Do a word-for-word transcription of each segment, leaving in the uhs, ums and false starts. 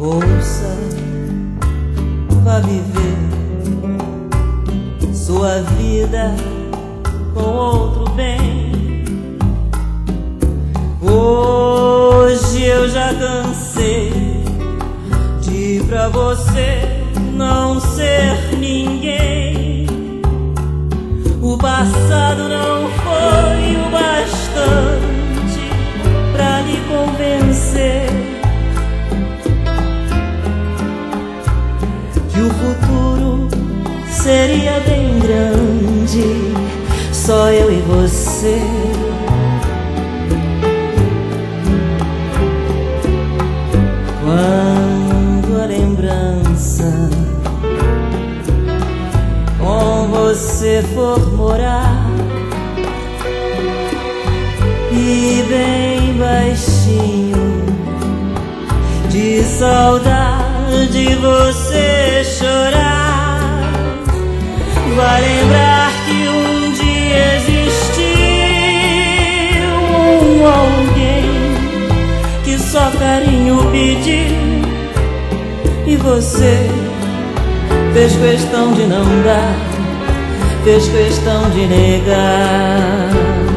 Ouça, vá viver sua vida com outro bem. Hoje eu já cansei de pra você não ser ninguém. O passado não foi o bastante pra lhe convencer que o futuro seria bem grande, só eu e você. Quando a lembrança com você for morar e bem baixinho de saudade você chorar, vai lembrar que um dia existiu um alguém que só carinho pediu e você fez questão de não dar, fez questão de negar.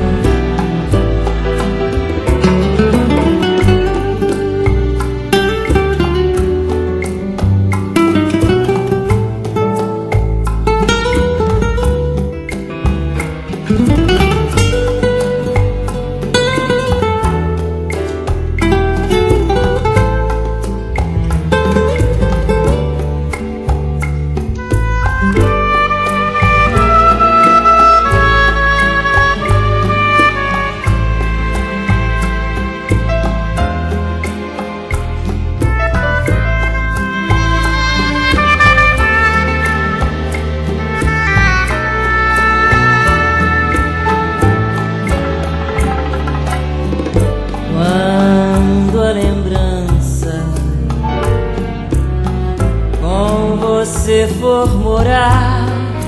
Você for morar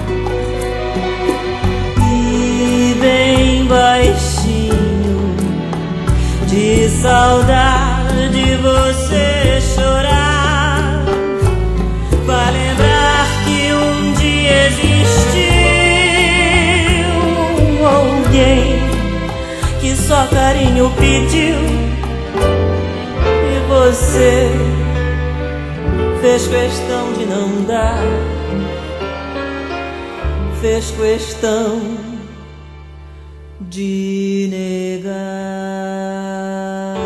e bem baixinho de saudade você chorar, vai lembrar que um dia existiu um alguém que só carinho pediu e você fez questão de não dar, fez questão de negar.